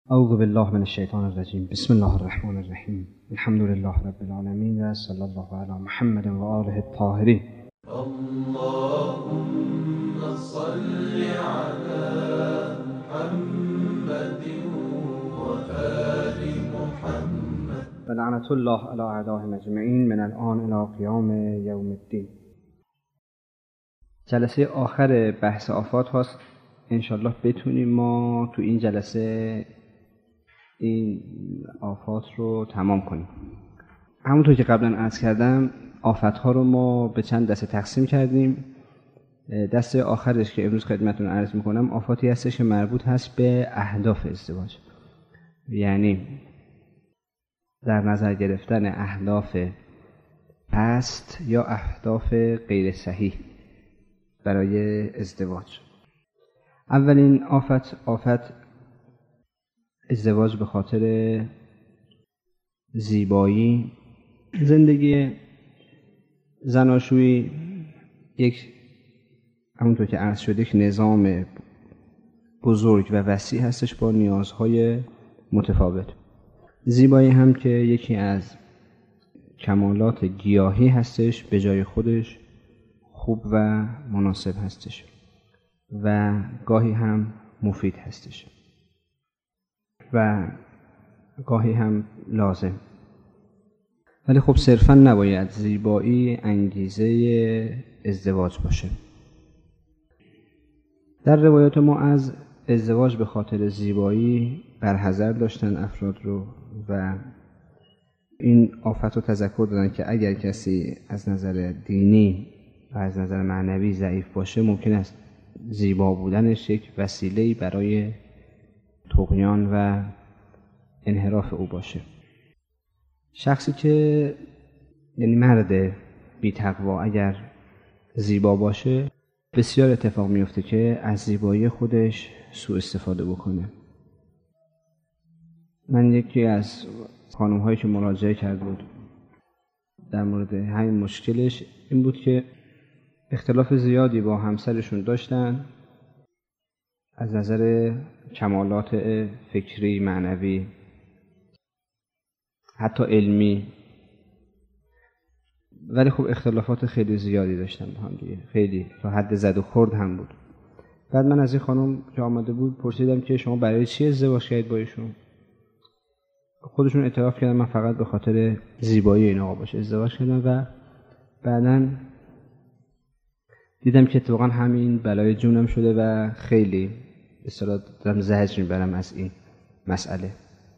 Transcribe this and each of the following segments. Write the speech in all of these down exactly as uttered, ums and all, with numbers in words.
اعوذ بالله من الشیطان الرجیم. بسم الله الرحمن الرحیم. الحمد لله رب العالمین و صلی الله علی محمد و آله الطاهرین. اللهم صل على محمد و آل محمد و لعنت الله علی اعدائهم اجمعین من الان الی قیام یوم الدین. جلسه آخر بحث آفات هاست. انشالله بتونیم ما تو این جلسه این آفات رو تمام کنیم. همونطور که قبلا عرض کردم آفات ها رو ما به چند دسته تقسیم کردیم. دسته آخرش که امروز خدمتتون عرض میکنم آفاتی هستش که مربوط هست به اهداف ازدواج، یعنی در نظر گرفتن اهداف پست یا اهداف غیر صحیح برای ازدواج. اولین آفت آفت ازدواج به خاطر زیبایی. زندگی زناشویی یک همونطور که عرض شده یک نظام بزرگ و وسیع هستش با نیازهای متفاوت. زیبایی هم که یکی از کمالات گیاهی هستش، به جای خودش خوب و مناسب هستش و گاهی هم مفید هستش و گاهی هم لازم. ولی خب صرفا نباید زیبایی انگیزه ازدواج باشه. در روایات ما از ازدواج به خاطر زیبایی برحذر داشتن افراد رو و این آفت رو تذکر دادن که اگر کسی از نظر دینی و از نظر معنوی ضعیف باشه ممکن است زیبا بودنش یک وسیله‌ای برای طغیان و انحراف او باشه. شخصی که یعنی مرد بی تقوا اگر زیبا باشه بسیار اتفاق میفته که از زیبایی خودش سوء استفاده بکنه. من یکی از خانم هایی که مراجعه کرد بود در مورد همین مشکلش این بود که اختلاف زیادی با همسرشون داشتن از نظر کمالات فکری، معنوی، حتی علمی، ولی خب اختلافات خیلی زیادی داشتن با هم دیگه، خیلی تا حد زد و خورد هم بود. بعد من از این خانم که آمده بود پرسیدم که شما برای چی ازدواج کردید با ایشون؟ خودشون اعتراف کردن من فقط به خاطر زیبایی این آقا باشه ازدواج کردم و بعداً دیدم که اتفاقا همین بلای جونم شده و خیلی به اصطلاح دارم زجر میبرم از این مسئله.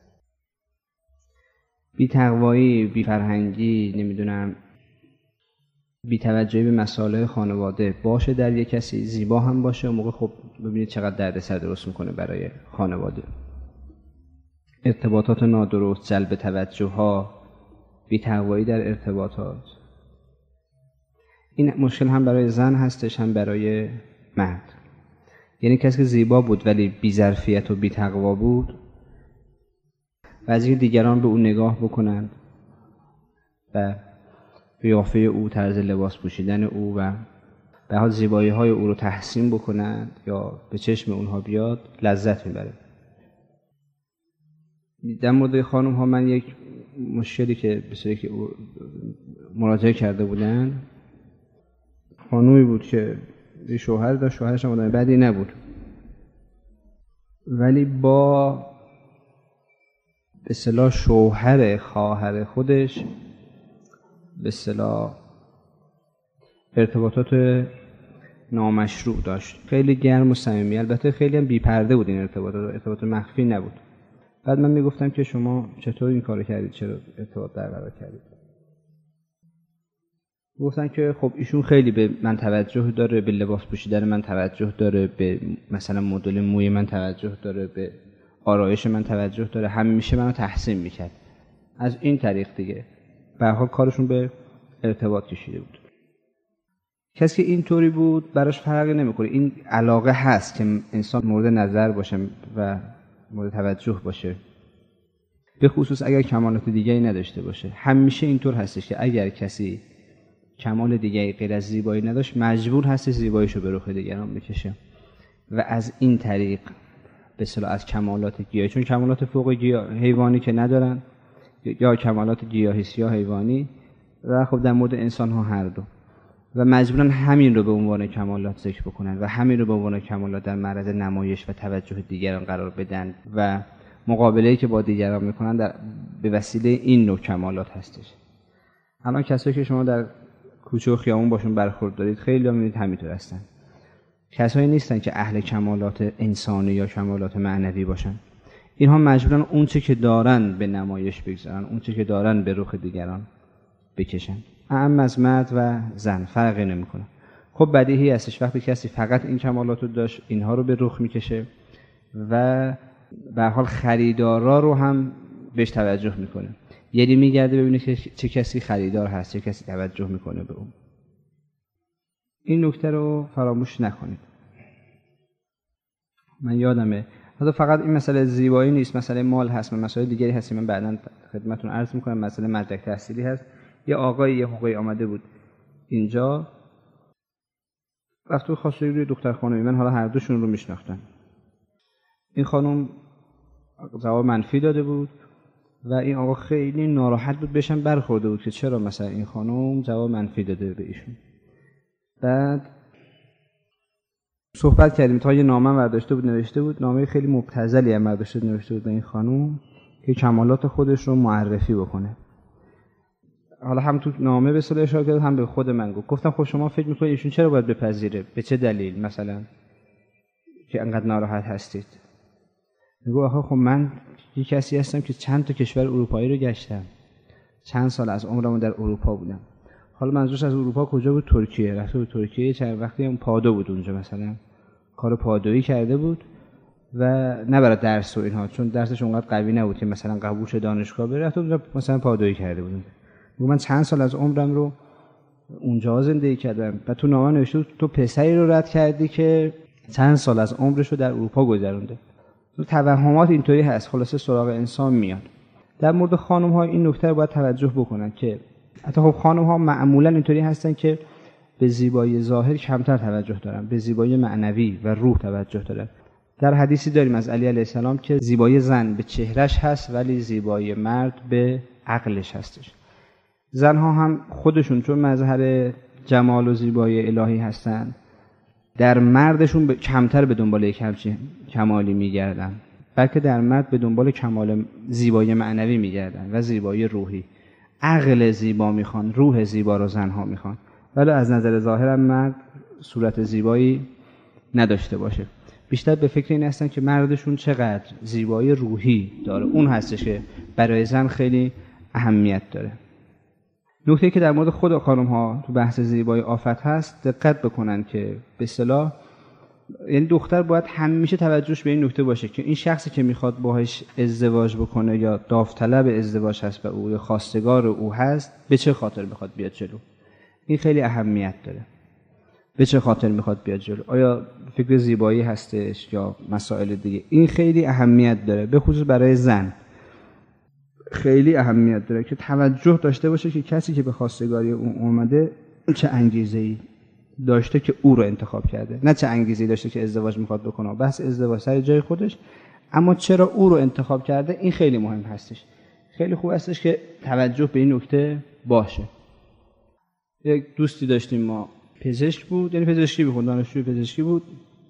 بی تقوایی، بی فرهنگی، نمیدونم بی توجهی به مسائل خانواده باشه در یک کسی، زیبا هم باشه، اون موقع خب ببینید چقدر دردسر درست میکنه برای خانواده. ارتباطات نادرست، جلب توجه ها، بی تقوایی در ارتباطات، این مشکل هم برای زن هستش هم برای مرد. یعنی کسی که زیبا بود ولی بی ظرفیت و بی تقوا بود و از اینکه دیگران به او نگاه بکنند و قیافه او، طرز لباس پوشیدن او و به حال زیبایی های او رو تحسین بکنند یا به چشم اونها بیاد لذت میبره. در مورد خانم ها من یک مشکلی که به صورتی که مراجعه کرده بودن، خانومی بود که شوهر داشت، شوهرش هم آدم بدی نبود ولی با به اصطلاح شوهر خواهر خودش به اصطلاح ارتباطات نامشروع داشت، خیلی گرم و صمیمی، البته خیلی هم بی‌پرده بود، این ارتباطات ارتباط مخفی نبود. بعد من میگفتم که شما چطور این کارو کردید، چرا ارتباط برقرار کردید؟ گفتن که خب ایشون خیلی به من توجه داره، به لباس پوشیدن من توجه داره، به مثلا مدل موی من توجه داره، به آرایش من توجه داره، همیشه منو تحسین میکرد. از این طریق دیگه به هر حال کارشون به ارتباط کشیده بود. کسی که اینطوری بود براش فرقی نمیکنه، این علاقه هست که انسان مورد نظر باشه و مورد توجه باشه، به خصوص اگر کمالات دیگه‌ای نداشته باشه. همیشه اینطور هستش که اگر کسی کمال دیگه غیر از زیبایی نداشت مجبور هست زیباییشو به رخ دیگران بکشه و از این طریق به اصطلاح از کمالات گیاهی، چون کمالات فوق گیاه حیوانی که ندارن یا کمالات گیاهی یا حیوانی و خب در مورد انسان ها هر دو، و مجبورن همین رو به عنوان کمالات ذکر بکنن و همین رو به عنوان کمالات در معرض نمایش و توجه دیگران قرار بدن و مقابله‌ای که با دیگران میکنن در به وسیله این نوع کمالات هستش. الان کسایی که شما در کوچه و خیابون باشون برخورد دارید خیلی ها میبینید همینطور هستن. کسایی نیستن که اهل کمالات انسانی یا کمالات معنوی باشن. اینها مجبورن اون چه که دارن به نمایش بگذارن، اون چه که دارن به رخ دیگران بکشن. اعم از مرد و زن فرقی نمیکنه. خب بدیهی هستش وقتی کسی فقط این کمالات رو داشت اینها رو به رخ میکشه و به هر حال خریدارا رو هم بهش توجه میکنه. یعنی میگرده ببینه که چه کسی خریدار هست، چه کسی توجه میکنه به اون. این نکته رو فراموش نکنید. من یادمه حالا فقط این مسئله زیبایی نیست، مسئله مال هست، من مسئله دیگری هست من بعداً خدمتتون عرض میکنم. مسئله مدرک تحصیلی هست. یه آقای یه حقوقی آمده بود اینجا، رفت و خواسته روی دختر خانمی من، حالا هر دوشون رو میشناختن. این خانم جواب منفی داده بود و این آقا خیلی ناراحت بود، بهشم برخورده بود که چرا مثلا این خانم جواب منفی داده به ایشون. بعد صحبت کردیم تا یه نامه برداشته بود نوشته بود، نامه خیلی مبتذلی هم برداشته نوشته بود به این خانم که کمالات خودش رو معرفی بکنه. حالا هم تو نامه به اصطلاح اشاره کرد هم به خود من گفت. گفتم خب شما فکر می‌کنید ایشون چرا باید بپذیره؟ به چه دلیل مثلا که انقدر ناراحت هستید؟ میگه آخه خب من یه کسی هستم که چند تا کشور اروپایی رو گشتم، چند سال از عمرم در اروپا بودم. حالا منظورش از اروپا کجا بود؟ ترکیه. رفته بود ترکیه، چند وقتی هم پادو بود اونجا، مثلا کار پادویی کرده بود و نه برای درس و اینها، چون درسش اونقدر قوی نبود که مثلا قبول شه دانشگاه بره، رفته اونجا مثلا پادویی کرده بود. میگه من چند سال از عمرم رو اونجا زندگی کردم. و تو نامه نوشته بود تو پسری رو رد کردی که چند سال از عمرش رو در اروپا گذرونده. توهمات اینطوری هست. خلاصه سراغ انسان میاد. در مورد خانم ها این نکته رو باید توجه بکنن که حتی خب خانم ها معمولا اینطوری هستن که به زیبایی ظاهر کمتر توجه دارن، به زیبایی معنوی و روح توجه دارن. در حدیثی داریم از علی علیه السلام که زیبایی زن به چهرش هست ولی زیبایی مرد به عقلش هستش. زنها هم خودشون چون مظهر جمال و زیبایی الهی هستن، در مردشون کمتر به دنبال یک همچین کمالی میگردن، بلکه در مرد به دنبال کمال زیبایی معنوی میگردن و زیبایی روحی. عقل زیبا میخوان، روح زیبا رو زنها میخوان، ولی از نظر ظاهر هم مرد صورت زیبایی نداشته باشه. بیشتر به فکر این هستن که مردشون چقدر زیبایی روحی داره، اون هستش که برای زن خیلی اهمیت داره. نکته که در مورد خود خانم ها تو بحث زیبایی آفت هست، دقت بکنن که به اصطلاح یعنی دختر باید همیشه توجهش به این نکته باشه که این شخصی که میخواد باهاش ازدواج بکنه یا داوطلب ازدواج هست و او یا خواستگار او هست، به چه خاطر میخواد بیاد جلو. این خیلی اهمیت داره. به چه خاطر میخواد بیاد جلو؟ آیا فکر زیبایی هستش یا مسائل دیگه؟ این خیلی اهمیت داره، به خصوص برای زن خیلی اهمیت داره که توجه داشته باشه که کسی که به خواستگاری اون اومده چه انگیزه‌ای داشته که او رو انتخاب کرده، نه چه انگیزه‌ای داشته که ازدواج میخواد بکنه. بس ازدواج سر جای خودش، اما چرا او رو انتخاب کرده این خیلی مهم هستش. خیلی خوب هستش که توجه به این نکته باشه. یک دوستی داشتیم ما، پزشک بود، یعنی پزشکی می‌خوند، دانشجوی پزشکی بود.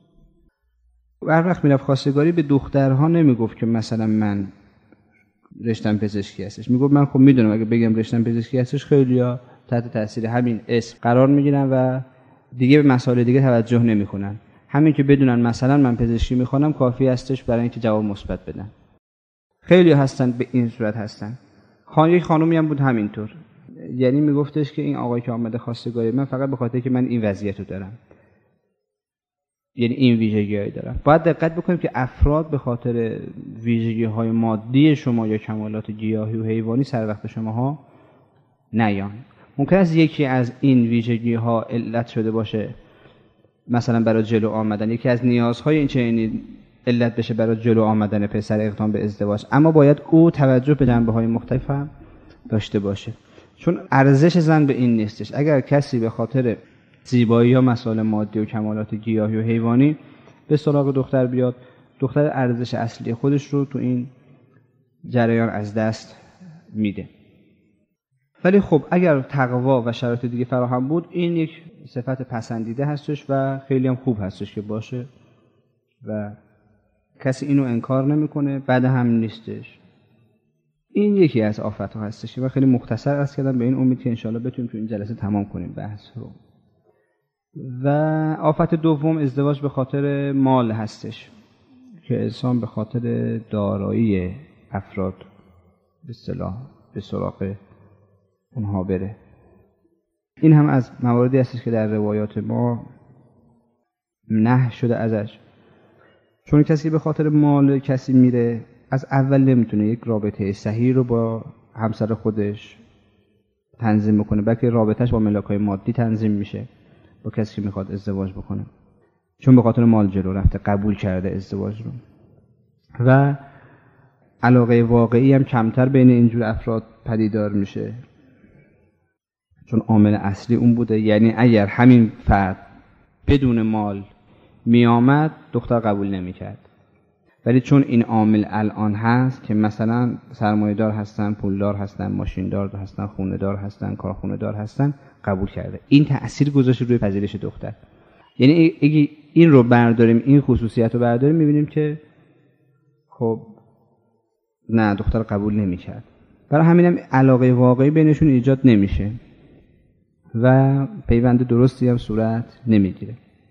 هر وقت میرفت خواستگاری به دخترها نمیگفت که مثلا من رشتم پزشکی هستش، میگفت من خب میدونم اگه بگم رشتم پزشکی هستش خیلیا تحت تاثیر همین اسم قرار میگیرن و دیگه به مسائل دیگه توجه نمیکنن. همین که بدونن مثلا من پزشکی میخوانم کافی هستش برای اینکه جواب مثبت بدن. خیلی هستن به این صورت هستن. خان یک خانومی هم بود همینطور، یعنی میگفتش که این آقایی که آمده خواستگاری من فقط به خاطر که من این وضعیتو دارم، یعنی این ویژگی‌هایی دارم. باید دقت بکنیم که افراد به خاطر ویژگی‌های مادی شما یا کمالات گیاهی و حیوانی سر وقت شماها نیان. ممکن است یکی از این ویژگی‌ها علت شده باشه مثلا برای جلو آمدن، یکی از نیازهای این چنین علت بشه برای جلو آمدن پسر اقدام به ازدواج، اما باید او توجه به جنبه‌های مختلف هم داشته باشه، چون ارزش زن به این نیستش. اگر کسی به خاطر زیبایی یا مسائل مادی و کمالات گیاهی و حیوانی به سراغ دختر بیاد، دختر ارزش اصلی خودش رو تو این جریان از دست میده. ولی خب اگر تقوا و شرایط دیگه فراهم بود، این یک صفت پسندیده هستش و خیلی هم خوب هستش که باشه و کسی اینو انکار نمیکنه، بد هم نیستش. این یکی از آفت‌ها هستش و خیلی مختصر عرض کردم به این امید که انشالله بتونیم تو این جلسه تمام کنیم بحث رو. و آفت دوم ازدواج به خاطر مال هستش که انسان به خاطر دارایی افراد به اصطلاح به سراغ اونها بره. این هم از مواردی هستش که در روایات ما نهی شده ازش، چون کسی به خاطر مال کسی میره از اول نمیتونه یک رابطه صحیح رو با همسر خودش تنظیم بکنه، بلکه رابطهش با ملاک‌های مادی تنظیم میشه با کسی که میخواد ازدواج بکنه، چون به خاطر مال جلو رفته، قبول کرده ازدواج رو و علاقه واقعی هم کمتر بین اینجور افراد پدیدار میشه، چون عامل اصلی اون بوده. یعنی اگر همین فرد بدون مال میامد دختر قبول نمیکرد، ولی چون این عامل الان هست که مثلا سرمایه‌دار هستن، پولدار هستن، ماشیندار هستن، خونه‌دار هستن، کارخونه‌دار هستن، قبول کرده. این تأثیر گذاشته روی پذیرش دختر. یعنی اگه این رو برداریم، این خصوصیت رو برداریم، میبینیم که خب نه، دختر قبول نمیکرد. برای همینم علاقه واقعی بینشون ایجاد نمیشه و پیوند درستی هم صورت نمیگیره.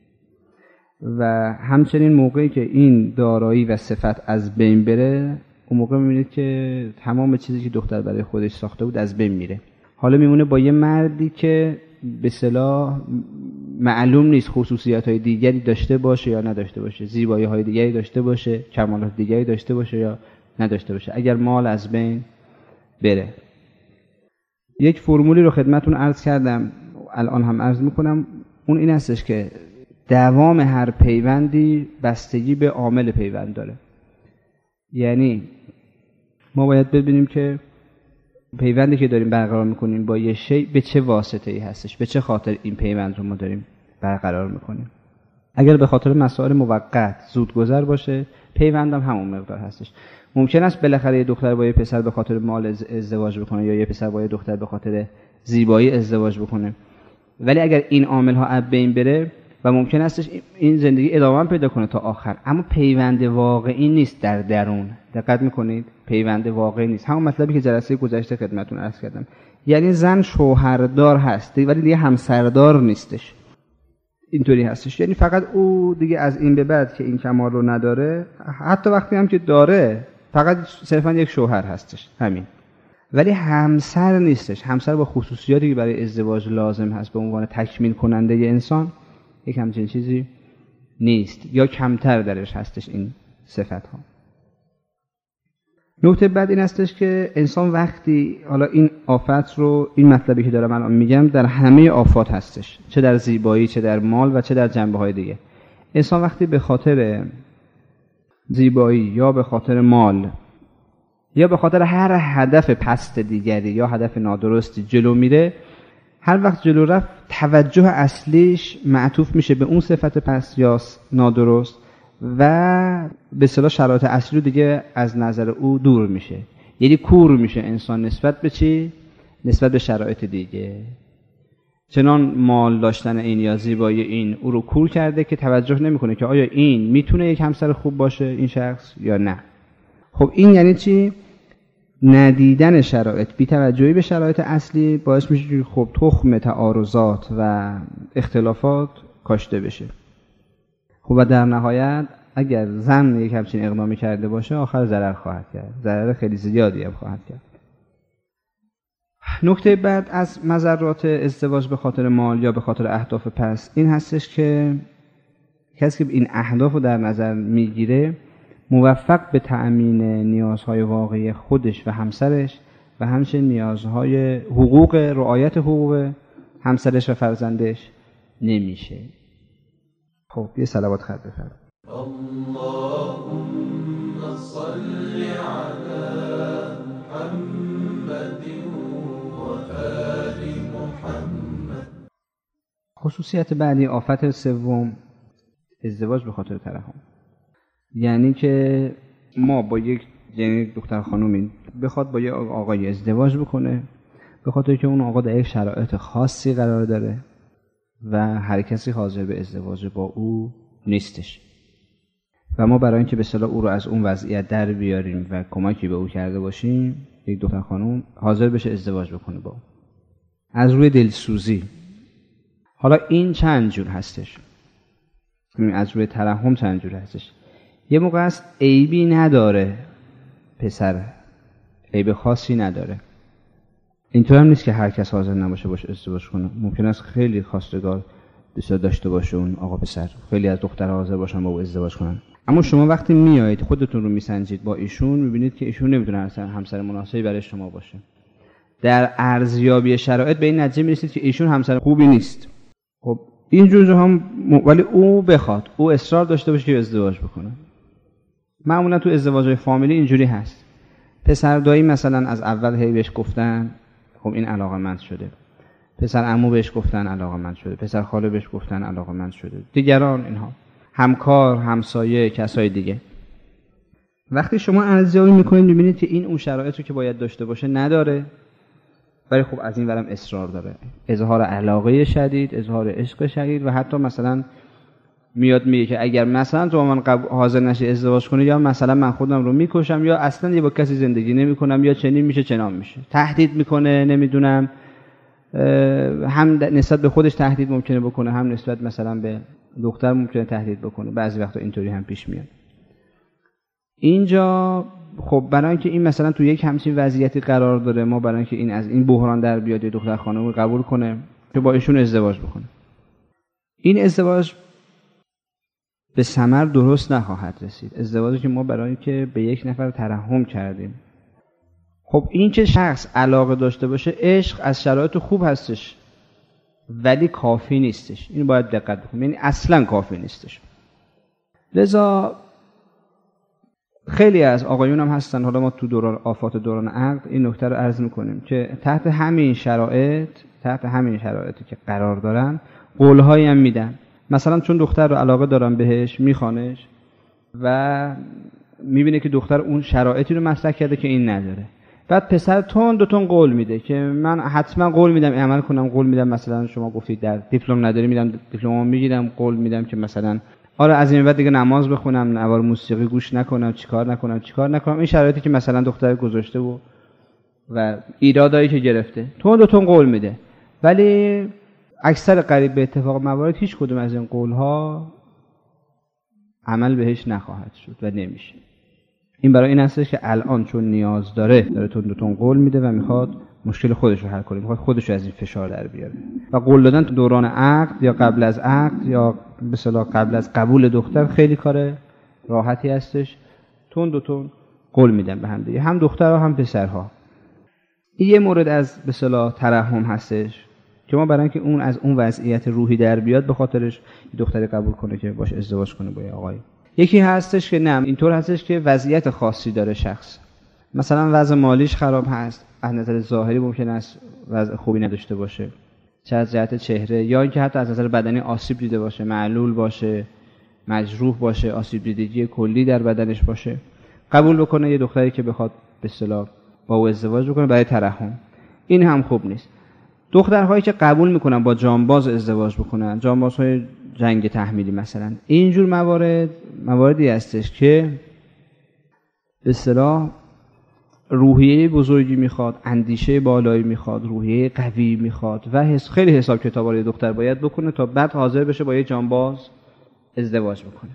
و همچنین موقعی که این دارایی و صفت از بین بره، اون موقع میبینید که تمام چیزی که دختر برای خودش ساخته بود از بین میره. حالا میمونه با یه مردی که به اصطلاح معلوم نیست خصوصیت‌های دیگری داشته باشه یا نداشته باشه، زیبایی‌های دیگری داشته باشه، کمالات دیگری داشته باشه یا نداشته باشه، اگر مال از بین بره. یک فرمولی رو خدمتتون عرض کردم، الان هم عرض میکنم، اون این هستش که دوام هر پیوندی بستگی به عامل پیوند داره. یعنی ما باید ببینیم که پیوندی که داریم برقرار میکنیم با یه شی به چه واسطه‌ای هستش، به چه خاطر این پیوند رو ما داریم برقرار میکنیم. اگر به خاطر مسائل موقت زودگذر باشه، پیوندم هم همون مقدار هستش. ممکن است بالاخره یه دختر با یه پسر به خاطر مال ازدواج بکنه یا یه پسر با یه دختر به خاطر زیبایی ازدواج بکنه، ولی اگر این عامل ها از بین بره و ممکن استش این زندگی ادامه پیدا کنه تا آخر، اما پیوند واقعی نیست در درون. دقت میکنید؟ پیوند واقعی نیست. همون مطلبی که جلسه گذشته خدمتتون عرض کردم، یعنی زن شوهردار هست ولی دیگه همسردار نیستش. اینطوری هستش، یعنی فقط او دیگه از این به بعد که این کمال رو نداره، حتی وقتی هم که داره فقط صرفا یک شوهر هستش، همین، ولی همسر نیستش. همسر با خصوصیاتی که برای ازدواج لازم هست به عنوان تکمیل کننده ی انسان، یک همچین چیزی نیست یا کمتر درش هستش این صفت ها. نکته بعد این هستش که انسان وقتی، حالا این آفت رو، این مطلبی که دارم الان میگم در همه آفات هستش، چه در زیبایی، چه در مال و چه در جنبه های دیگه. انسان وقتی به خاطر زیبایی یا به خاطر مال یا به خاطر هر هدف پست دیگری یا هدف نادرستی جلو میره، هر وقت جلو رفت توجه اصلیش معطوف میشه به اون صفت پست یا نادرست و به اصطلاح شرایط اصلی رو دیگه از نظر او دور میشه. یعنی کور میشه انسان نسبت به چی؟ نسبت به شرایط دیگه. چنان مال داشتن این یا زیبایی این او رو کور کرده که توجه نمیکنه که آیا این میتونه یک همسر خوب باشه این شخص یا نه. خب این یعنی چی؟ ندیدن شرایط، بی توجهی به شرایط اصلی باعث میشه که خب تخم تعارضات و اختلافات کاشته بشه. خب و در نهایت اگر زن یک همچین اقدامی کرده باشه، آخر ضرر خواهد کرد، ضرر خیلی زیادی هم خواهد کرد. نکته بعد از مضرات ازدواج به خاطر مال یا به خاطر اهداف پس این هستش که کسی که این اهداف رو در نظر میگیره موفق به تأمین نیازهای واقعی خودش و همسرش و همچنین نیازهای حقوق، رعایت حقوق همسرش و فرزندش نمیشه. خب یه صلوات خط بفرمایید. اللهم صل على محمد و آل محمد. خصوصیت بعدی، آفت سوم، ازدواج به خاطر ترحم. یعنی که ما با یک یعنی دختر خانومی بخواد با یک آقای ازدواج بکنه به خاطر که اون آقا در یک شرایط خاصی قرار داره و هر کسی حاضر به ازدواج با او نیستش و ما برای اینکه به اصطلاح او رو از اون وضعیت در بیاریم و کمکی به او کرده باشیم یک دختر خانم حاضر بشه ازدواج بکنه با او از روی دلسوزی. حالا این چند جور هستش، از روی ترحم چند جور هستش. یه موقع است عیبی نداره پسر، عیب خاصی نداره، اینطور هم نیست که هر کس حاضر نباشه باشه ازدواج کنه. ممکن است خیلی خواستگار بسیار داشته باشه اون آقا پسر، خیلی از دخترها حاضر باشن با او ازدواج کنن. اما شما وقتی میایید خودتون رو میسنجید با ایشون میبینید که ایشون نمیتونه همسر مناسبی برای شما باشه. در ارزیابی شرایط به این نتیجه میرسید که ایشون همسر خوبی نیست. خب این جور هم ولی او بخواد، او اصرار داشته باشه که ازدواج بکنه. معمولا تو ازدواج‌های فامیلی اینجوری هست. پسر دایی مثلا از اول هی بهش گفتن خب این علاقه‌مند شده، پسر عمو بهش گفتن علاقه‌مند شده، پسر خاله بهش گفتن علاقه‌مند شده، دیگران اینها، همکار، همسایه، کسای دیگه. وقتی شما ارزیابی میکنید میبینید که این اون شرایطی که باید داشته باشه نداره، ولی خب از این ورم اصرار داره، اظهار علاقه شدید، اظهار عشق شدید و حتی مثلا میاد میگه که اگر مثلا تو من حاضر نشی ازدواج کنی یا مثلا من خودم رو میکشم یا اصلا یه با کسی زندگی نمیکنم یا چنین میشه چنان میشه. تهدید میکنه، نمیدونم هم نسبت به خودش تهدید ممکنه بکنه، هم نسبت مثلا به دختر ممکنه تهدید بکنه. بعضی وقتا اینطوری هم پیش میاد. اینجا خب برای اینکه این مثلا تو یک همچین وضعیتی قرار داره، ما برای اینکه این از این بحران در بیاد یه دختر خانم قبول کنه که با ایشون ازدواج بکنه، این ازدواج به ثمر درست نخواهد رسید. ازدواجی که ما برای اینکه به یک نفر ترحم کردیم، خب این که شخص علاقه داشته باشه، عشق از شرایط خوب هستش ولی کافی نیستش. این باید دقت بکنیم، یعنی اصلا کافی نیستش. لذا خیلی از آقایون هم هستن، حالا ما تو دوران آفات دوران عقد این نکته رو عرض میکنیم که تحت همین شرایط تحت همین شرایطی که قرار دارن قولهایی هم میدن. مثلا چون دختر رو علاقه دارن بهش، میخوانش و میبینه که دختر اون شرایطی رو مطرح کرده که این نداره، بعد پسر تون دو تون قول میده که من حتما قول میدم عمل کنم، قول میدم مثلا شما گفتید در دیپلم نداری، میدم دیپلمو میگیرم، قول میدم که مثلا آره از این بعد دیگه نماز بخونم، نوار موسیقی گوش نکنم، چیکار نکنم چیکار نکنم. این شرایطی که مثلا دختر گذاشته و و ایرادایی که گرفته تون دو تون قول میده، ولی اکثر قریب به اتفاق موارد هیچ کدوم از این قولها عمل بهش نخواهد شد و نمیشه. این برای این هستش که الان چون نیاز داره داره تون دو تون قول میده و میخواد مشکل خودش رو حل کنه، میخواد خودش رو از این فشار در بیاره. و قول دادن تو دوران عقد یا قبل از عقد یا به اصطلاح قبل از قبول دختر خیلی کار راحتی هستش. تون دو تون قول میدن به هم دیگه، هم دخترها هم پسرها. این یه مورد از به اصطلاح ترحم هستش که ما برای اینکه اون از اون وضعیت روحی در بیاد به خاطرش دختری قبول کنه که باش ازدواج کنه با یه آقای. یکی هستش که نه، اینطور هستش که وضعیت خاصی داره شخص، مثلا وضع مالیش خراب هست، از نظر ظاهری ممکن است وضع خوبی نداشته باشه، چه از جهت چهره یا اینکه حتی از نظر بدنی آسیب دیده باشه، معلول باشه، مجروح باشه، آسیب دیدگی کلی در بدنش باشه، قبول بکنه یه دختری که بخواد به اصطلاح با او ازدواج بکنه برای ترحم. این هم خوب نیست. دخترهایی که قبول میکنن با جانباز ازدواج بکنن، جانبازهای جنگ تحمیلی مثلا، اینجور موارد مواردی هستش که به اصطلاح روحیه بزرگی میخواد، اندیشه بالایی میخواد، روحیه قوی میخواد و حس خیلی حساب کتاب برای دختر باید بکنه تا بعد حاضر بشه با یه جانباز ازدواج بکنه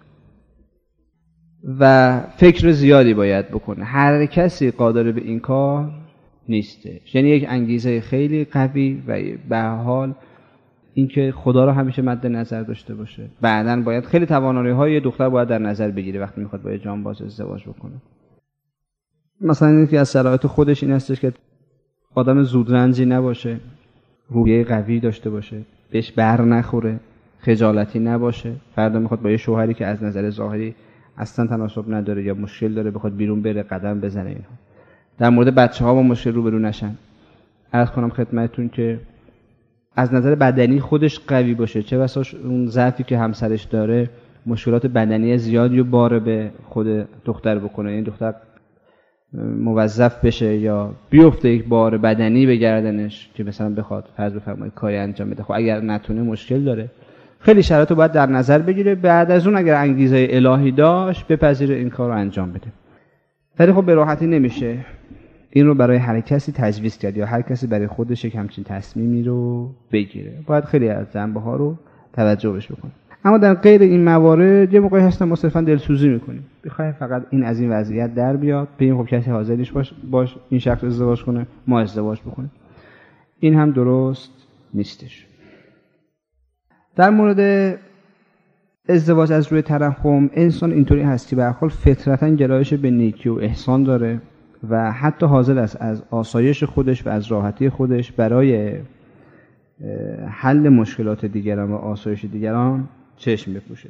و فکر زیادی باید بکنه. هر کسی قادر به این کار نیستش، یعنی یک انگیزه خیلی قوی و به حال اینکه خدا رو همیشه مد نظر داشته باشه. بعداً باید خیلی توانایی‌های دختر باید در نظر بگیره وقتی میخواد با یه جانباز ازدواج بکنه. مثلا اینکه از شرایط خودش این هستش که آدم زودرنجی نباشه، روحیه قوی داشته باشه، بهش بر نخوره، خجالتی نباشه. فردا میخواد با یه شوهری که از نظر ظاهری اصلا تناسب نداره یا مشکل داره بخواد بیرون بره، قدم بزنه. اینها در مورد بچه‌ها با مشکل روبرو نشن. عرض کنم خدمتتون که از نظر بدنی خودش قوی باشه، چه بسا اون ضعفی که همسرش داره مشکلات بدنی زیادی رو بار به خود دختر بکنه، این دختر موظف بشه یا بیفته یک بار بدنی به گردنش که مثلا بخواد فرض بفرمایید کاری انجام بده. خب اگر نتونه مشکل داره. خیلی شرایط رو باید در نظر بگیره، بعد از اون اگر انگیزه الهی داشت بپذیره این کار رو انجام بده. ولی خب به راحتی نمیشه این رو برای هر کسی تجویز کرد یا هر کسی برای خودش یک همچین تصمیمی رو بگیره. باید خیلی از جنبه‌ها رو توجه بهش بکنه. اما در غیر این موارد یه موقعی هستن ما صرفا دلسوزی میکنیم، بخوایم فقط این از این وضعیت در بیاد، ببین خب کسی حاضر نیست باش باش این شخص ازدواج کنه، ما ازدواج بکنیم. این هم درست نیستش. در مورد ازدواج از روی ترحم، انسان اینطوری هست که به هر حال فطرتاً گرایش به نیکی و احسان داره و حتی حاضر است از آسایش خودش و از راحتی خودش برای حل مشکلات دیگران و آسایش دیگران چشم بپوشه.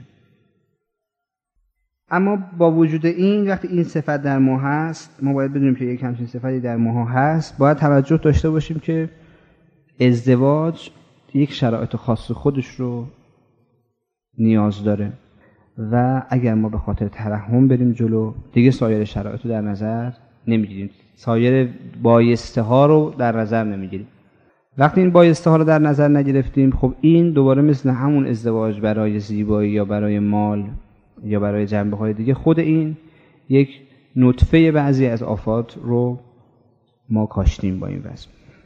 اما با وجود این، وقتی این صفت در ما هست، ما باید بدونیم که یک همچین صفتی در ما هست، باید توجه داشته باشیم که ازدواج یک شرایط خاص خودش رو نیاز داره و اگر ما به خاطر ترحم بریم جلو دیگه سایر شرایط رو در نظر نمیگیریم، سایر بایسته ها رو در نظر نمیگیریم. وقتی این بایسته ها رو در نظر نگرفتیم، خب این دوباره مثل همون ازدواج برای زیبایی یا برای مال یا برای جنبه های دیگه، خود این یک نطفه بعضی از آفات رو ما کاشتیم با این وضع.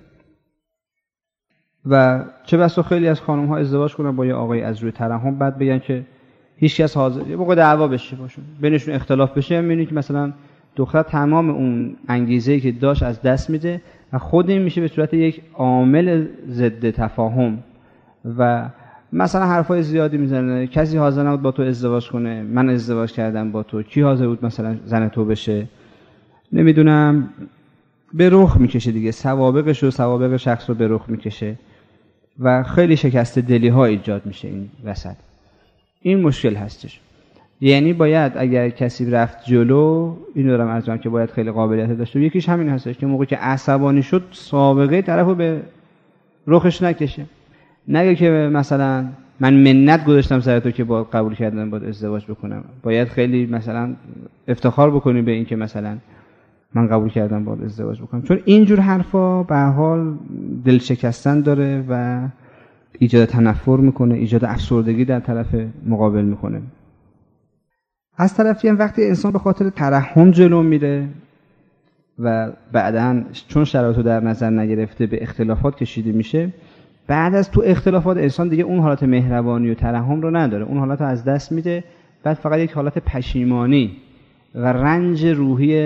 و چه بسا خیلی از خانم ها ازدواج کنن با یه آقای از روی ترحم، بعد بگن که هیچ کس حاضر، یه موقع دعوا بشه باشون، بینشون اختلاف بشه، میبینید که مثلا دختر تمام اون انگیزه‌ای که داشت از دست میده و خود این میشه به صورت یک عامل ضد تفاهم و مثلا حرفای زیادی میزنه. کسی حاضر نبود با تو ازدواج کنه، من ازدواج کردم با تو، کی حاضر بود مثلا زن تو بشه، نمیدونم، به رخ میکشه دیگه، سوابقش و سوابق شخص رو به رخ میکشه و خیلی شکست دلی ها ایجاد میشه این وسط. این مشکل هستش. یعنی باید اگر کسی رفت جلو، این دارم عرض کنم که باید خیلی قابلیت داشته. یکیش همین هستش که موقعی که عصبانی شد سابقه طرفو به رخش نکشه، نگه که مثلا من منت گذاشتم سر تو که با قبول کردن باید ازدواج بکنم. باید خیلی مثلا افتخار بکنی به این که مثلا من قبول کردم باید ازدواج بکنم، چون اینجور حرفا به هر حال دل شکستن داره و ایجاد تنفر میکنه، ایجاد افسردگی در طرف مقابل میکنه. از طرفی هم وقتی انسان به خاطر ترحم جلو میره و بعداً چون شرایطو در نظر نگرفته به اختلافات کشیده میشه، بعد از تو اختلافات انسان دیگه اون حالت مهربانی و ترحم رو نداره، اون حالت رو از دست میده، بعد فقط یک حالت پشیمانی و رنج روحی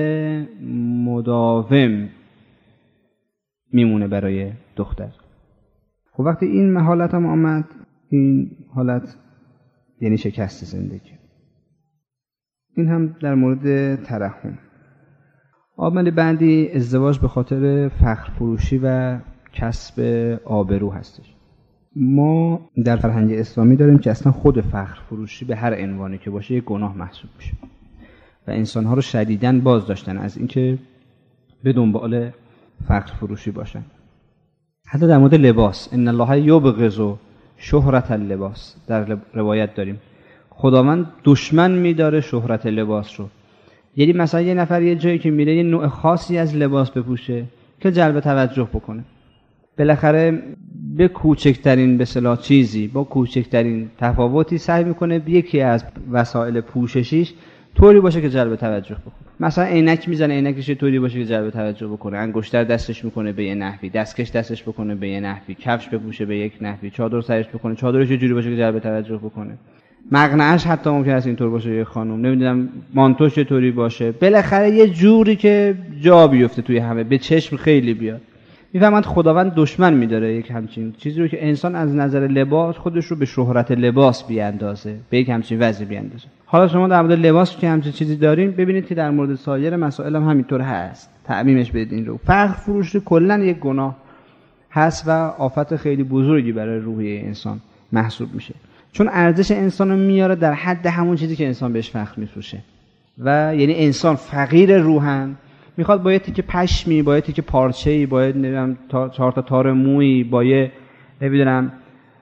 مداوم میمونه برای دختر. خب وقتی این حالت هم آمد، این حالت یعنی شکست زندگی. این هم در مورد ترحم. عامل بعدی ازدواج به خاطر فخر فروشی و کسب آبرو هستش. ما در فرهنگ اسلامی داریم که اصلا خود فخر فروشی به هر عنوانی که باشه یک گناه محسوب میشه و انسان‌ها رو شدیداً باز داشتن از اینکه به دنبال فخر فروشی باشن. حتی در مورد لباس، ان الله یبغض شهرت اللباس، در روایت داریم خداوند دشمن می‌داره شهرت لباس رو. یعنی مثلا یه نفر یه جایی که میره یه نوع خاصی از لباس بپوشه که جلب توجه بکنه، بالاخره به کوچکترین به اصطلاح چیزی، با کوچکترین تفاوتی سعی میکنه یکی از وسایل پوششیش طوری باشه که جلب توجه بکنه. مثلا عینک میزنه، عینکش طوری باشه که جلب توجه بکنه، انگشتر دستش میکنه به یه نحوی، دستکش دستش بکنه به یه نحوی، کفش بپوشه به یک نحوی، چادر سرش بکنه، چادرش یه جوری باشه که جلب توجه بکنه، مقنعش حتی ممکن است اینطور باشه، یه خانم نمیدونم مانتوش یه طوری باشه، بالاخره یه جوری که جا بیفته توی همه، به چشم خیلی بیاد. میفهمند خداوند دشمن میداره یک همچین چیزی رو که انسان از نظر لباس خودش رو به شهرت لباس بیاندازه، به یک همچین وضعی بیاندازه. حالا شما در مورد لباس که همچین چیزی دارین، ببینید که در مورد سایر مسائل هم همینطور هست، تعمیمش بدید این رو. فخر فروشی کلا یک گناه هست و آفت خیلی بزرگی برای روحیه انسان محسوب میشه، چون ارزش انسان رو میاره در حد همون چیزی که انسان بهش فخر میفروشه و یعنی انسان فقیر روحن میخواد با یه تیکه پشمی، با یه تیکه پارچه‌ای، با یه نمیدونم چهار تا تار مویی، با یه نمیدونم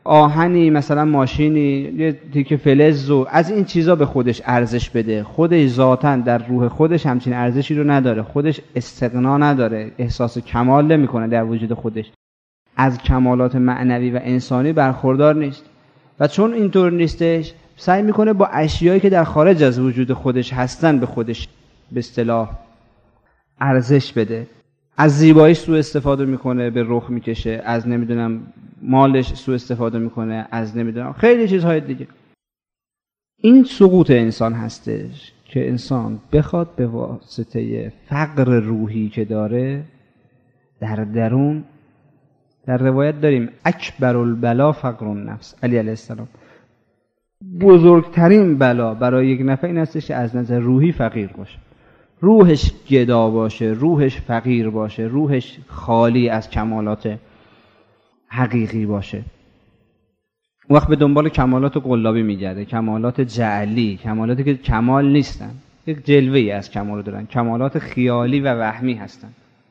آهنی مثلا ماشینی، یه تیکه فلز و از این چیزا به خودش ارزش بده. خودش ذاتاً در روح خودش همچین ارزشی رو نداره، خودش استغنا نداره، احساس کمال نمیکنه در وجود خودش، از کمالات معنوی و انسانی برخوردار نیست و چون اینطور نیستش سعی میکنه با اشیایی که در خارج از وجود خودش هستن به خودش به اصطلاح ارزش بده. از زیباییش سوء استفاده میکنه، به رخ میکشه، از نمیدونم مالش سوء استفاده میکنه، از نمیدونم خیلی چیزهای دیگه. این سقوط انسان هستش که انسان بخواد به واسطه فقر روحی که داره در درون، در روایت داریم اکبر البلا فقر النفس، علی علیه السلام، بزرگترین بلا برای یک نفر این هستش که از نظر روحی فقیر باشه، روحش گدا باشه، روحش فقیر باشه، روحش خالی از کمالات حقیقی باشه. وقت به دنبال کمالات قلابی میگرده، کمالات جعلی، کمالاتی که کمال نیستن، یک جلوه‌ای از کمال دارن، کمالات خیالی و وهمی هستن.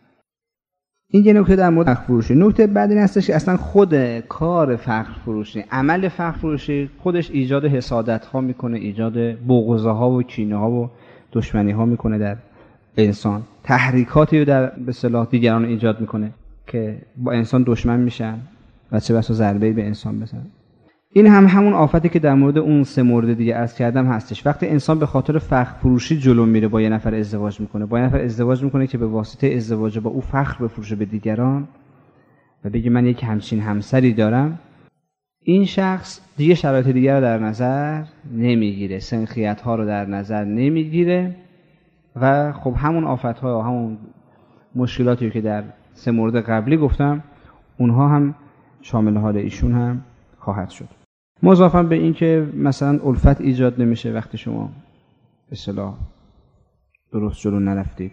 این یه نکته در مورد فخر فروشی. نکته بعد این هستش که اصلا خود کار فخر فروشی، عمل فخر فروشی خودش ایجاد حسادت ها میکنه، ایجاد بغض ها و کینه ها و دشمنی ها میکنه در انسان، تحریکاتی رو در به اصطلاح دیگران ایجاد میکنه که با انسان دشمن میشن و چه بسا ضربه‌ای به انسان بزنن. این هم همون آفتی که در مورد اون سه مورد دیگه عرض کردم هستش. وقتی انسان به خاطر فخر فروشی جلو میره، با یه نفر ازدواج میکنه، با یه نفر ازدواج میکنه که به واسطه ازدواج با او فخر بفروشه به دیگران و بگه من یک همچین همسری دارم، این شخص دیگه شرایط دیگر رو در نظر نمیگیره، سنخیت ها رو در نظر نمیگیره و خب همون آفت ها و همون مشکلاتی که در سه مورد قبلی گفتم اونها هم شامل حال ایشون هم خواهد شد. مضافاً به این که مثلا الفت ایجاد نمیشه وقتی شما به اصطلاح درست جلو نرفتید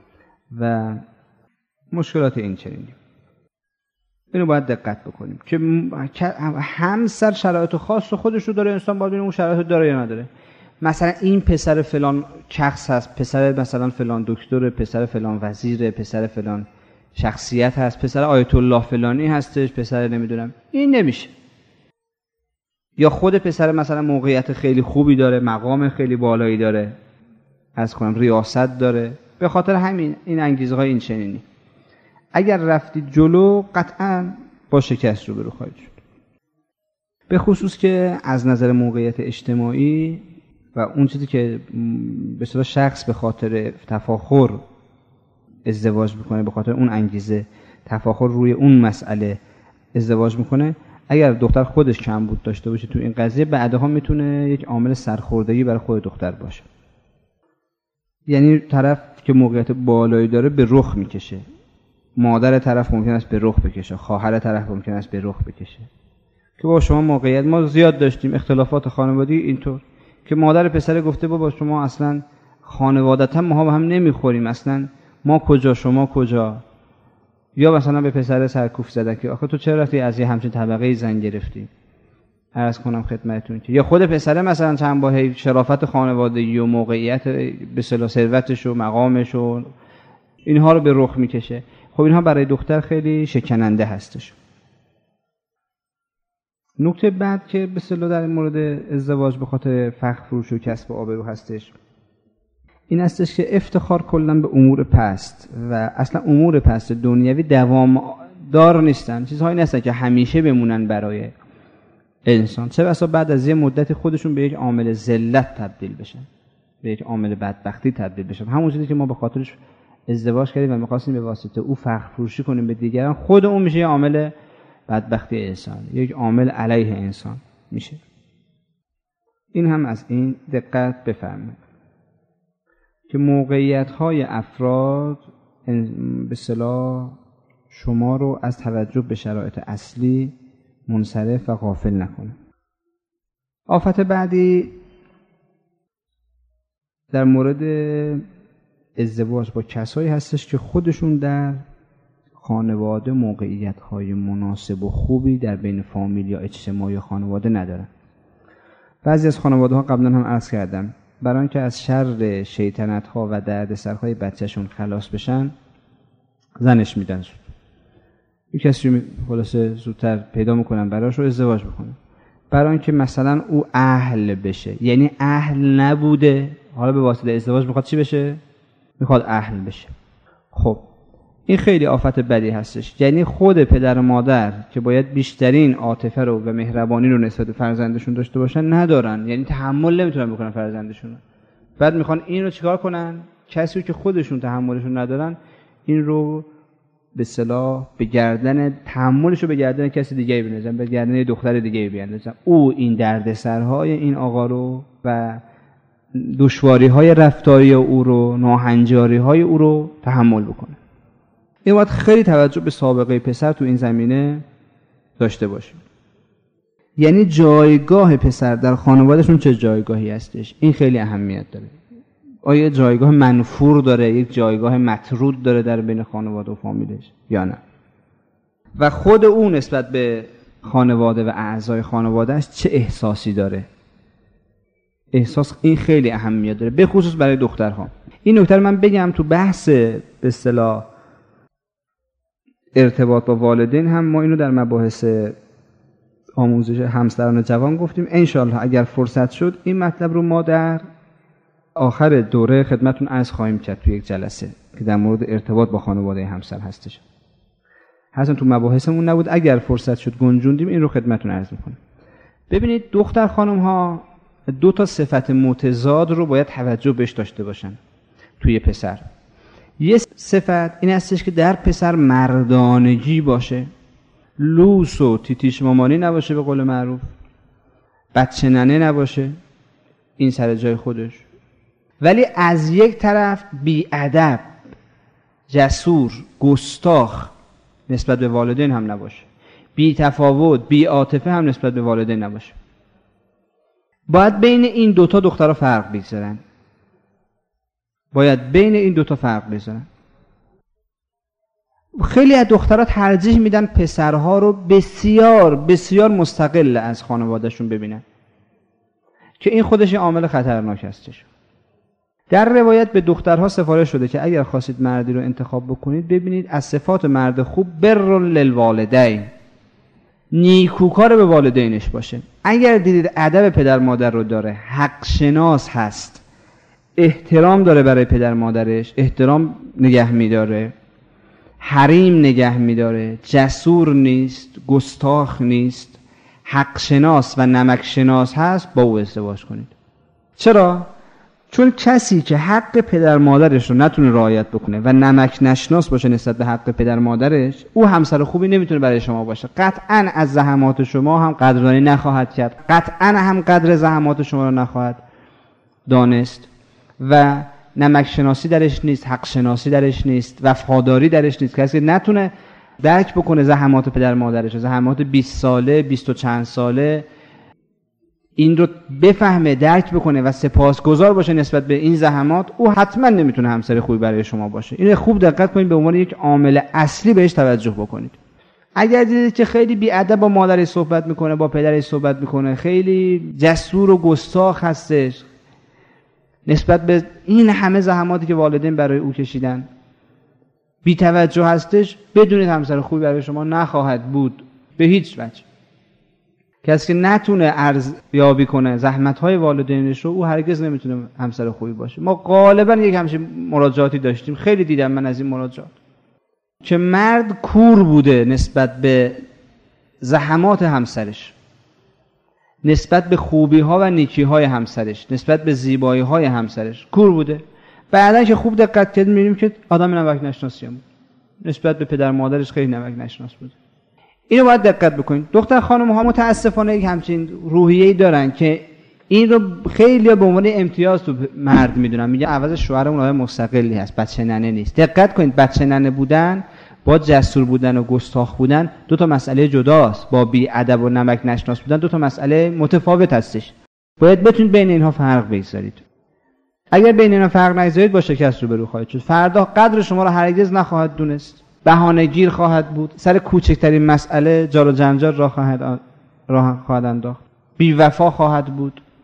و مشکلات این چنینی. اینو باید دقت بکنیم که همسر شرایط خاص خودش رو داره، انسان باید ببینه اون شرایط داره یا نداره. مثلا این پسر فلان شخص هست، پسر مثلا فلان دکتر، پسر فلان وزیر، پسر فلان شخصیت هست، پسر آیت الله فلانی هستش، پسر نمیدونم، این نمیشه. یا خود پسر مثلا موقعیت خیلی خوبی داره، مقام خیلی بالایی داره، از کنم ریاست داره، به خاطر همین این انگیزه های این چنینی اگر رفتید جلو قطعا با شکست روبرو خواهید شد. به خصوص که از نظر موقعیت اجتماعی و اون چیزی که به اصطلاح شخص به خاطر تفاخر ازدواج میکنه، به خاطر اون انگیزه تفاخر روی اون مسئله ازدواج میکنه، اگر دختر خودش کمبود داشته باشه تو این قضیه، بعدها میتونه یک عامل سرخوردگی برای خود دختر باشه. یعنی طرف که موقعیت بالایی داره به رخ میکشه، مادر طرف ممکن است به رخ بکشه، خواهر طرف ممکن است به رخ بکشه که با شما موقعیت ما زیاد داشتیم، اختلافات خانوادگی اینطور که مادر پسر گفته بابا شما اصلا خانوادتا ما با هم نمیخوریم، اصلا ما کجا شما کجا، یا مثلا به پسر سرکوف زدن که آخه تو چرا رفتی از یه همچین طبقه زن گرفتی. عرض کنم خدمتتون که یا خود پسر مثلا چند با شرافت خانوادگی و موقعیت به اصطلاح ثروتش و مقامش و اینها رو به رخ میکشه. خب اینها برای دختر خیلی شکننده هستش. نکته بعد که به اصطلاح در مورد ازدواج به خاطر فخر فروش و کسب آبرو هستش، این هستش که افتخار کلا به امور پست و اصلا امور پست دنیوی دوام دار نیستن، چیزهایی نیستن که همیشه بمونن برای انسان، چه بسا بعد از یه مدت خودشون به یک عامل ذلت تبدیل بشن، به یک عامل بدبختی تبدیل بشن. همون چیزی که ما به خاطرش ازدواج کردیم و می‌خواستیم به واسطه او فخر فروشی کنیم به دیگران، خود اون میشه یه عامل بدبختی انسان، یک عامل علیه انسان میشه. این هم از این دقت بفرمایید که موقعیت‌های افراد به اصطلاح شما رو از توجه به شرایط اصلی منصرف و غافل نکنه. آفت بعدی در مورد ازدواج با کسایی هستش که خودشون در خانواده موقعیت‌های مناسب و خوبی در بین فامیل یا اجتماعی خانواده ندارن. بعضی از خانواده‌ها قبلا هم عرض کردم برای اینکه از شر شیطنت‌ها و دردسرهای بچه‌شون خلاص بشن زنش میدن. یک کسی رو خلاصه زودتر پیدا میکنن براش رو ازدواج بکنن، برای اینکه مثلا او اهل بشه، یعنی اهل نبوده حالا به واسطه ازدواج میخواد چی بشه؟ میخواد اهل بشه. خب این خیلی آفت بدی هستش. یعنی خود پدر و مادر که باید بیشترین عاطفه رو و مهربانی رو نسبت به فرزندشون داشته باشن ندارن، یعنی تحمل نمیتونن بکنن فرزندشون. بعد میخوان این رو چیکار کنن؟ کسی رو که خودشون تحملشون ندارن این رو به اصطلاح به گردن تحملش رو به گردن کسی دیگه بندازن، به گردن دختر دیگه بیاندازن. او این دردسرهای این آقا رو و دشواری‌های رفتاری او رو، ناهنجاری‌های او رو تحمل بکنه. این باید خیلی توجه به سابقه پسر تو این زمینه داشته باشیم. یعنی جایگاه پسر در خانوادهشون چه جایگاهی هستش، این خیلی اهمیت داره. آیا جایگاه منفور داره، یک جایگاه مطرود داره در بین خانواده و فامیلش یا نه؟ و خود او نسبت به خانواده و اعضای خانوادهش چه احساسی داره؟ احساس این خیلی اهمیت داره، به خصوص برای دخترها. این نکته من بگم تو بحث به اصطلاح ارتباط با والدین هم ما اینو در مباحث آموزش همسران جوان گفتیم. انشالله اگر فرصت شد این مطلب رو ما در آخر دوره خدمتون عرض خواهیم کرد تو یک جلسه که در مورد ارتباط با خانواده همسر هستش. حسن تو مباحثمون نبود، اگر فرصت شد گنجوندیم این رو خدمتون عرض میکنم. ببینید دختر خانم ها دو تا صفت متضاد رو باید توجه بهش داشته باشن توی پسر. یه صفت این هستش که در پسر مردانگی باشه، لوس و تیتیش مامانی نباشه، به قول معروف بچه ننه نباشه، این سر جای خودش، ولی از یک طرف بی‌ادب، جسور، گستاخ نسبت به والدین هم نباشه، بی تفاوت، بی عاطفه هم نسبت به والدین نباشه. باید بین این دوتا دخترها فرق بگذارن. باید بین این دوتا فرق بذارن. خیلی از دخترها ترجیح میدن پسرها رو بسیار بسیار مستقل از خانوادهشون ببینن که این خودش عامل خطرناک هستش. در روایت به دخترها سفارش شده که اگر خواستید مردی رو انتخاب بکنید ببینید از صفات مرد خوب بر للوالدین، نیکوکار به والدینش باشه. اگر دیدید ادب پدر مادر رو داره، حق شناس هست، احترام داره برای پدر مادرش، احترام نگه میداره، حریم نگه میداره، جسور نیست، گستاخ نیست، حق شناس و نمک شناس هست، با او ازدواج کنید. چرا؟ چون کسی که حق پدر مادرش رو نتونه رعایت بکنه و نمک نشناس باشه نسبت به حق پدر مادرش، او همسر خوبی نمیتونه برای شما باشه. قطعاً از زحمات شما هم قدردانی نخواهد کرد، قطعاً هم قدر زحمات شما رو نخواهد دانست و نمک شناسی درش نیست، حق شناسی درش نیست، وفاداری درش نیست. کسی نتونه درک بکنه زحمات پدر مادرش، زحمات بیست ساله، بیست و چند ساله، این رو بفهمه، درک بکنه و سپاسگزار باشه نسبت به این زحمات، او حتما نمیتونه همسر خوبی برای شما باشه. این خوب دقت کنید، به عنوان یک عامل اصلی بهش توجه بکنید. اگر دیدید که خیلی بی‌ادب با مادرش صحبت میکنه، با پدرش صحبت میکنه، خیلی جسور و گستاخ هستش نسبت به این همه زحماتی که والدین برای او کشیدن، بی توجه هستش، بدونید همسر خوبی برای شما نخواهد بود به هیچ وجه. کسی که نتونه ارزیابی کنه زحمت‌های والدینش رو، او هرگز نمیتونه همسر خوبی باشه. ما غالبا یک همچین مراجعاتی داشتیم، خیلی دیدم من از این مراجعات که مرد کور بوده نسبت به زحمات همسرش، نسبت به خوبی‌ها و نیکی‌های همسرش، نسبت به زیبایی‌های همسرش کور بوده. بعدا که خوب دقت کردیم می‌بینیم که آدم نمک نشناسی بود، نسبت به پدر مادرش خیلی نمک نشناس بود. اینو باید دقت بکنید. دختر خانم ها متاسفانه یک همچین روحیه‌ای دارن که این رو خیلی به عنوان امتیاز تو مرد میدونن، میگه عوض شوهرمون آدم مستقلی هست، بچه ننه نیست. دقت کنید، بچه ننه بودن با جسور بودن و گستاخ بودن دو تا مسئله جداست. با بی ادب و نمک نشناس بودن دو تا مسئله متفاوت هستش. باید بتونید بین اینها فرق بگذارید. اگر بین اینها فرق نگذارید با شکست روبرو خواهید شد. فردا قدر شما رو هرگز نخواهد دونست، بهانه‌گیر خواهد بود، سر کوچکترین مسئله جار و جنجال راه خواهد راه خواهد انداخت، بی وفا خواهد بود.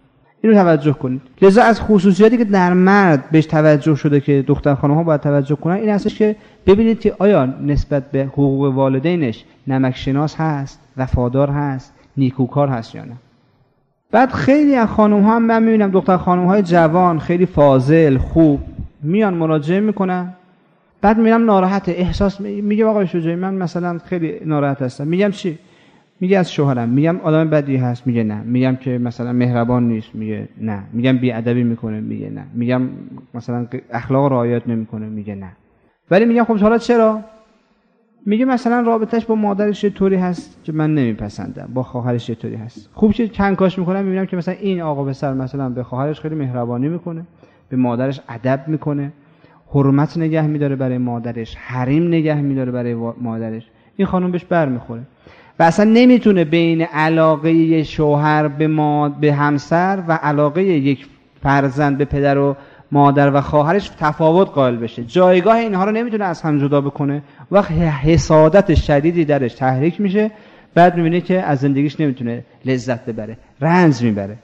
اینو توجه کنید. لذا از خصوصیاتی که در مرد بهش توجه شده که دختر خانم ها باید توجه کنن این هستش که ببینید که آیا نسبت به حقوق والدینش نمک شناس هست، وفادار هست، نیکوکار هست یا نه. بعد خیلی از خانم ها هم من میبینم دختر خانم های جوان خیلی فاضل خوب میان مراجعه میکنن، بعد میرم ناراحت احساس میگه آقای شجاعی من مثلا خیلی ناراحت هستم. میگم چی؟ میگه از شوهرم. میگم آدم بدی هست؟ میگه نه. میگم که مثلا مهربان نیست؟ میگه نه. میگم بی‌ادبی میکنه؟ میگه نه. میگم مثلا اخلاق رعایت نمیکنه؟ میگه نه. ولی میگم خب حالا چرا؟ میگه مثلا رابطش با مادرش یه طوری هست که من نمیپسندم، با خواهرش یه طوری هست. خوب چه کنکاش میکنم میبینم که مثلا این آقا پسر مثلا به خواهرش خیلی مهربانی میکنه، به مادرش ادب میکنه، حرمت نگه میداره برای مادرش، حریم نگه میداره برای مادرش. این خانم بهش بر میخوره و اصلا نمیتونه بین علاقه یک شوهر به ما به همسر و علاقه یک فرزند به پدر و مادر و خواهرش تفاوت قائل بشه. جایگاه اینها رو نمیتونه از هم جدا بکنه. وقت حسادت شدیدی درش تحریک میشه، بعد میبینه که از زندگیش نمیتونه لذت ببره، رنج میبره.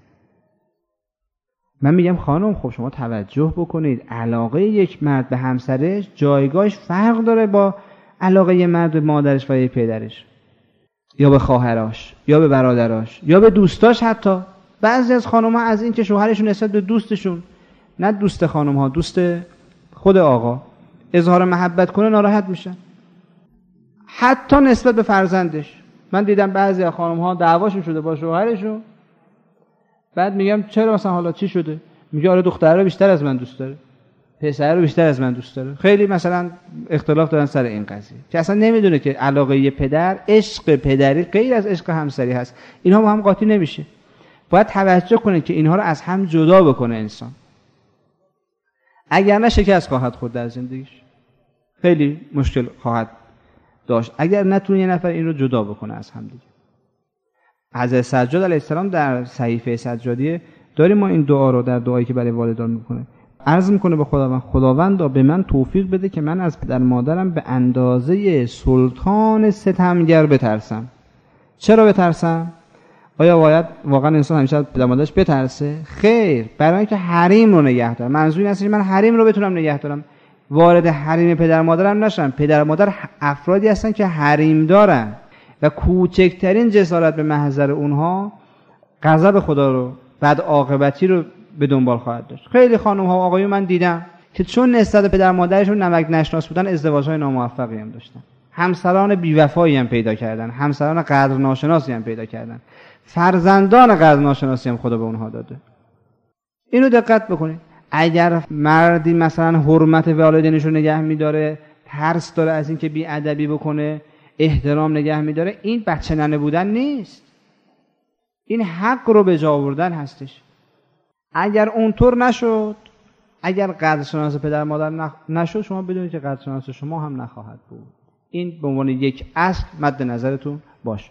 من میگم خانم خب شما توجه بکنید، علاقه یک مرد به همسرش جایگاهش فرق داره با علاقه یک مرد به مادرش و یک پدرش یا به خواهراش یا به برادراش یا به دوستاش. حتی بعضی از خانم ها از این که شوهرشون نسبت به دوستشون، نه دوست خانم ها، دوست خود آقا، اظهار محبت کنه ناراحت میشن. حتی نسبت به فرزندش من دیدم بعضی از خانم ها دعواشون شده با شوهرشون، بعد میگم چرا مثلا حالا چی شده؟ میگه آره دختره رو بیشتر از من دوست داره، پسره رو بیشتر از من دوست داره. خیلی مثلا اختلاف دارن سر این قضیه که اصلا نمیدونه که علاقه ی پدر، عشق پدری غیر از عشق همسری هست. اینها با هم قاطی نمیشه. باید توجه کنه که اینها رو از هم جدا بکنه انسان، اگر نه شکست خواهد خورد در زندگیش، خیلی مشکل خواهد داشت اگر نتونه یه نفر این رو جدا بکنه از هم دیگه. حضرت سجاد علیه السلام در صحیفه سجادیه داریم ما این دعا رو در دعایی که برای والدان میکنه، عرض میکنه به خداوند خداوندا به من توفیق بده که من از پدر مادرم به اندازه سلطان ستمگر بترسم. چرا بترسم؟ آیا باید واقعا انسان همیشه از پدر مادرش بترسه؟ خیر، برای اینکه حریم رو نگه دارم. منظور این است که من حریم رو بتونم نگه دارم، وارد حریم پدر مادرم نشم. پدر مادر افرادی هستن که حریم دارن و کوچکترین جسارت به محضر اونها غضب خدا رو، بد عاقبتی رو به دنبال خواهد داشت. خیلی خانم ها و آقایون من دیدم که چون نسبت به پدر مادرشون نمک نشناس بودن، ازدواج‌های ناموفقی هم داشتن، همسران بی‌وفایی هم پیدا کردن، همسران قدر ناشناسی هم پیدا کردن، فرزندان قدر ناشناسی هم خدا به اونها داده. اینو دقت بکنید. اگر مردی مثلا حرمت والدینش رو نگه می‌داره، ترس داره از اینکه بی‌ادبی بکنه، احترام نگه می‌داره، این بچه ننه بودن نیست، این حق رو به جا آوردن هستش. اگر اونطور نشد، اگر قدرشناس پدر مادر نشد، شما بدونید که قدرشناس شما هم نخواهد بود. این به عنوان یک اصل مد نظرتون باشه.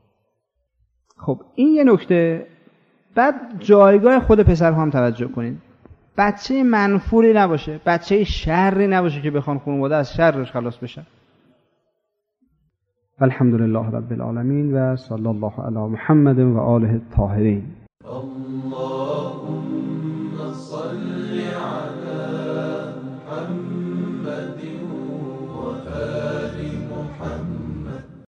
خب این یه نکته. بعد جایگاه خود پسر هم توجه کنید. بچه منفوری نباشه، بچه شری نباشه که بخوان خانواده از شرش خلاص بشن. الحمدلله رب العالمین و صلی الله علی محمد و آله الطاهرین. اللهم صل علی